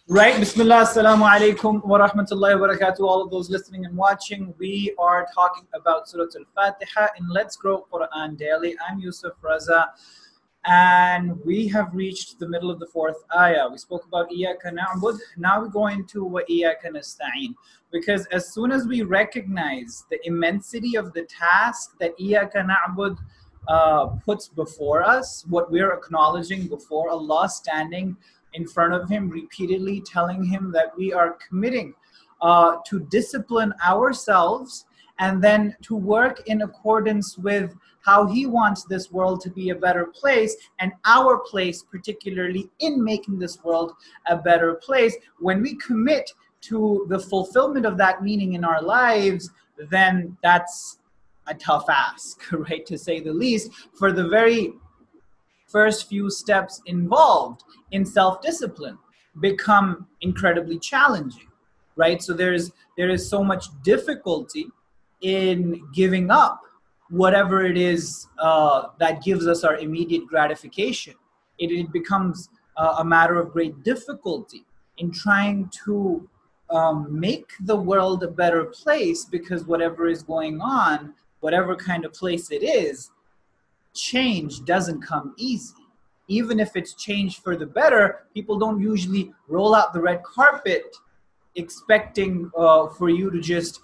Right, Bismillah, Assalamu alaikum wa rahmatullahi wa barakatuh. All of those listening and watching, we are talking about Surah Al-Fatiha in Let's Grow Quran Daily. I'm Yusuf Raza, and we have reached the middle of the fourth ayah. We spoke about Iyaka na'bud. Now we're going to wa Iyaka nasta'in. Because as soon as we recognize the immensity of the task that Iyaka na'bud puts before us, what we're acknowledging before Allah, standing in front of Him, repeatedly telling Him that we are committing to discipline ourselves and then to work in accordance with how He wants this world to be a better place, and our place particularly in making this world a better place. When we commit to the fulfillment of that meaning in our lives, then that's a tough ask, right, to say the least. For the very first few steps involved in self-discipline become incredibly challenging, right? So there is so much difficulty in giving up whatever it is that gives us our immediate gratification. It becomes a matter of great difficulty in trying to make the world a better place, because whatever is going on, whatever kind of place it is, change doesn't come easy. Even if it's change for the better, people don't usually roll out the red carpet expecting for you to just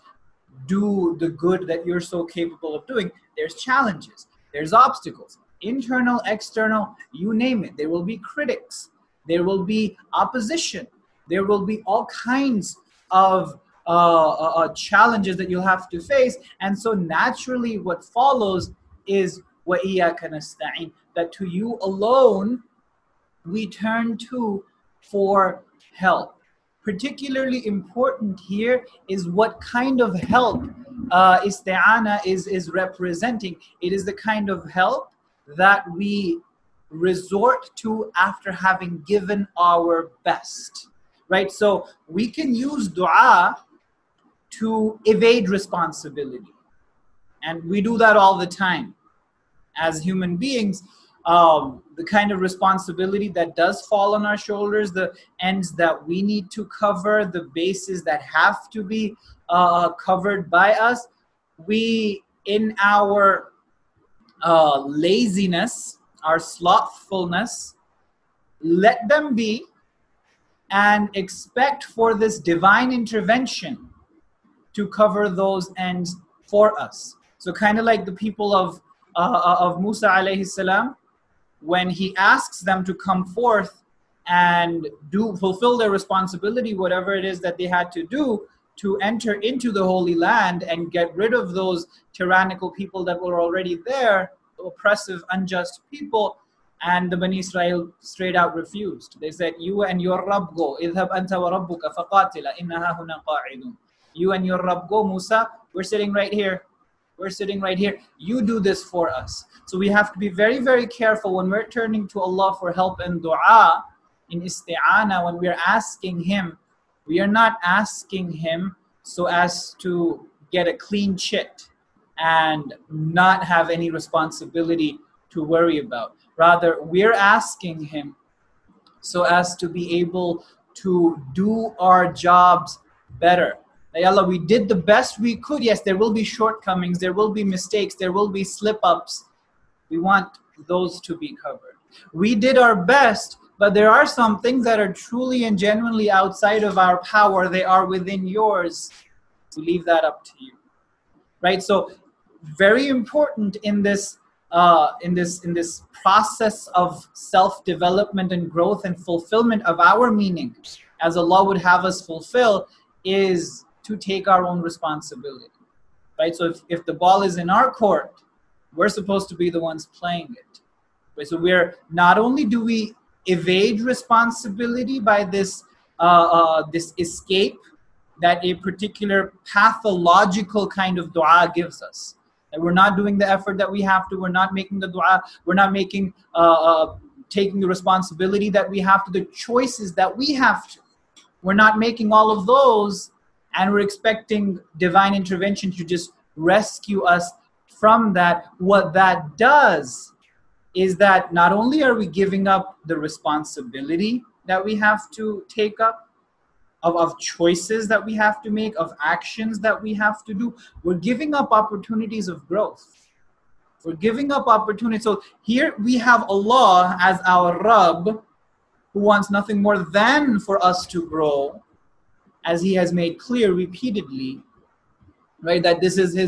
do the good that you're so capable of doing. There's challenges, there's obstacles, internal, external, you name it. There will be critics, there will be opposition, there will be all kinds of challenges that you'll have to face. And so naturally what follows is وَإِيَّاكَ نَسْتَعِينَ, that to you alone we turn to for help. Particularly important here is what kind of help isti'ana is representing. It is the kind of help that we resort to after having given our best, right? So we can use dua to evade responsibility, and we do that all the time as human beings. The kind of responsibility that does fall on our shoulders, the ends that we need to cover, the bases that have to be covered by us, we, in our laziness, our slothfulness, let them be and expect for this divine intervention to cover those ends for us. So kind of like the people of Musa alayhi salam, when he asks them to come forth and fulfill their responsibility, whatever it is that they had to do to enter into the Holy Land and get rid of those tyrannical people that were already there, oppressive, unjust people. And the Bani Israel straight out refused. They said, you and your Rabb go, idhab anta wa rabbuka faqatila inna hahuna qa'idun. You and your Rabb go, Musa, we're sitting right here. We're sitting right here. You do this for us. So we have to be very, very careful when we're turning to Allah for help and dua in isti'ana. When we're asking Him, we are not asking Him so as to get a clean chit and not have any responsibility to worry about. Rather, we're asking Him so as to be able to do our jobs better. Ya Allah, we did the best we could. Yes, there will be shortcomings, there will be mistakes, there will be slip-ups. We want those to be covered. We did our best, but there are some things that are truly and genuinely outside of our power. They are within yours. To leave that up to you, right? So, very important in this process of self-development and growth and fulfillment of our meaning, as Allah would have us fulfill, is to take our own responsibility, right? So if the ball is in our court, we're supposed to be the ones playing it, right? So we're not only do we evade responsibility by this escape that a particular pathological kind of dua gives us, and we're not doing the effort that we have to, we're not making the dua, we're not making taking the responsibility that we have to, the choices that we have to, we're not making all of those, and we're expecting divine intervention to just rescue us from that. What that does is that not only are we giving up the responsibility that we have to take up, of choices that we have to make, of actions that we have to do. We're giving up opportunities of growth. We're giving up opportunities. So here we have Allah as our Rabb, who wants nothing more than for us to grow, as He has made clear repeatedly, right? That this is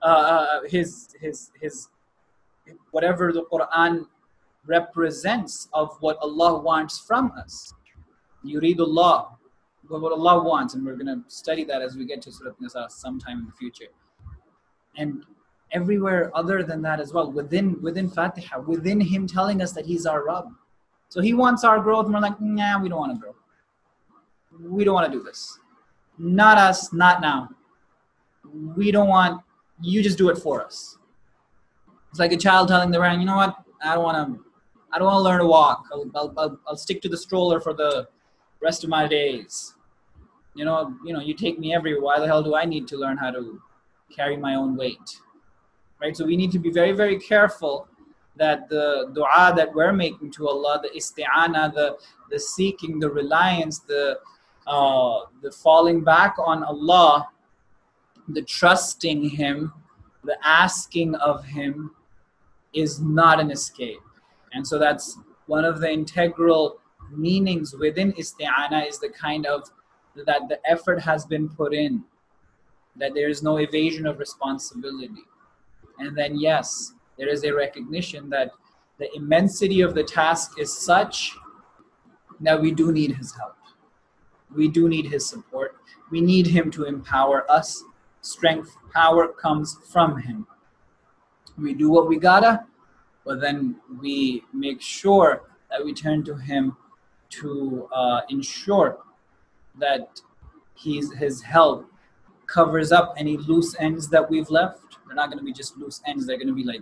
His whatever the Quran represents of what Allah wants from us. Yuridullah, what Allah wants, and we're going to study that as we get to Surah Nisa sometime in the future. And everywhere other than that as well, within Fatiha, within Him telling us that He's our Rabb. So He wants our growth, and we're like, nah, we don't want to grow. We don't want to do this. Not us, not now. We don't want, you just do it for us. It's like a child telling the parent, you know what, I don't want to learn to walk. I'll stick to the stroller for the rest of my days. You know, you take me everywhere. Why the hell do I need to learn how to carry my own weight? Right? So we need to be very, very careful that the dua that we're making to Allah, the isti'ana, the seeking, the reliance, the falling back on Allah, the trusting Him, the asking of Him, is not an escape. And so that's one of the integral meanings within isti'ana, is the kind of that the effort has been put in, that there is no evasion of responsibility. And then yes, there is a recognition that the immensity of the task is such that we do need His help. We do need His support. We need Him to empower us. Strength, power comes from Him. We do what we gotta, but then we make sure that we turn to Him to ensure that His help covers up any loose ends that we've left. They're not going to be just loose ends. They're going to be like,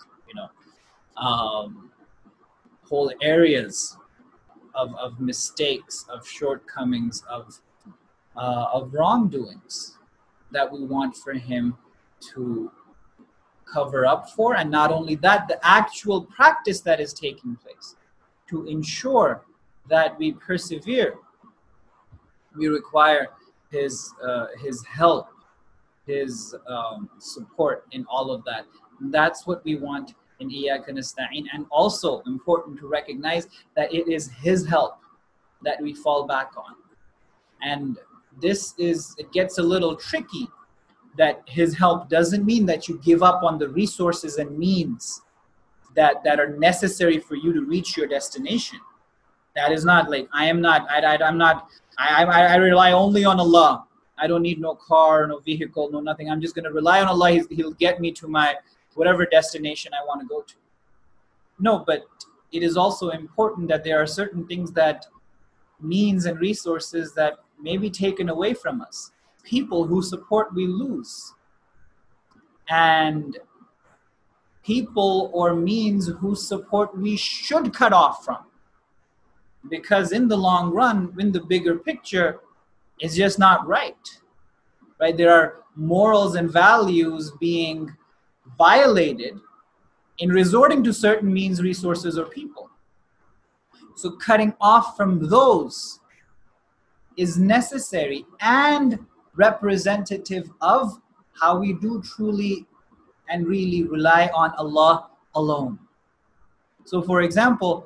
whole areas of mistakes, of shortcomings, of wrongdoings that we want for Him to cover up for. And not only that, the actual practice that is taking place to ensure that we persevere. We require His help, His support in all of that. And that's what we want in Iyyaka Nasta'een. And also important to recognize that it is His help that we fall back on. And it gets a little tricky, that His help doesn't mean that you give up on the resources and means that are necessary for you to reach your destination. That is not like, I rely only on Allah. I don't need no car, no vehicle, no nothing. I'm just going to rely on Allah. He'll get me to my whatever destination I want to go to. No, but it is also important that there are certain things, that means and resources that may be taken away from us. People who support, we lose. And people or means whose support we should cut off from. Because in the long run, in the bigger picture, it's just not right. Right? There are morals and values being violated in resorting to certain means, resources, or people. So cutting off from those is necessary and representative of how we do truly and really rely on Allah alone. So for example,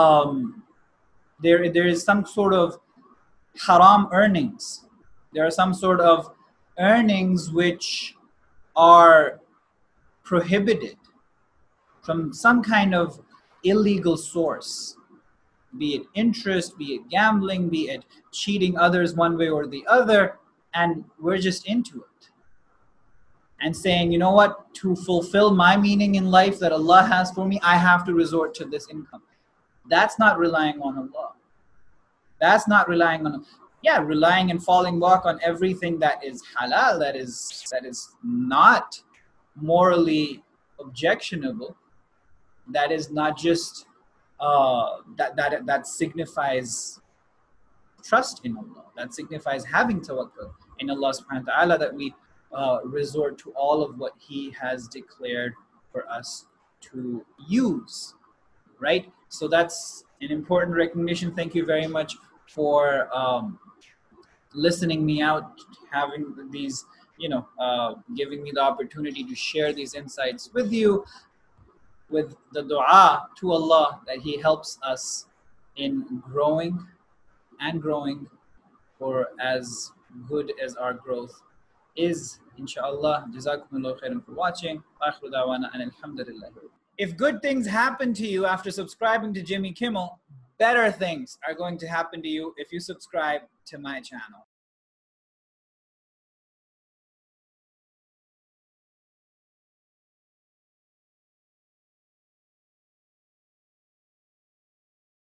there is some sort of haram earnings. There are some sort of earnings which are prohibited from some kind of illegal source, be it interest, be it gambling, be it cheating others one way or the other, and we're just into it. And saying, you know what, to fulfill my meaning in life that Allah has for me, I have to resort to this income. That's not relying on Allah. That's not relying on, relying and falling back on everything that is halal, that is not morally objectionable, that is not just that signifies trust in Allah, that signifies having tawakkul in Allah subhanahu wa ta'ala, that we resort to all of what He has declared for us to use, right? So that's an important recognition. Thank you very much for listening me out, having these, giving me the opportunity to share these insights with you, with the dua to Allah that He helps us in growing and growing for as good as our growth is. Inshallah. Jazakumullah khairan for watching. Akhiru da'wana and alhamdulillah. If good things happen to you after subscribing to Jimmy Kimmel, better things are going to happen to you if you subscribe to my channel.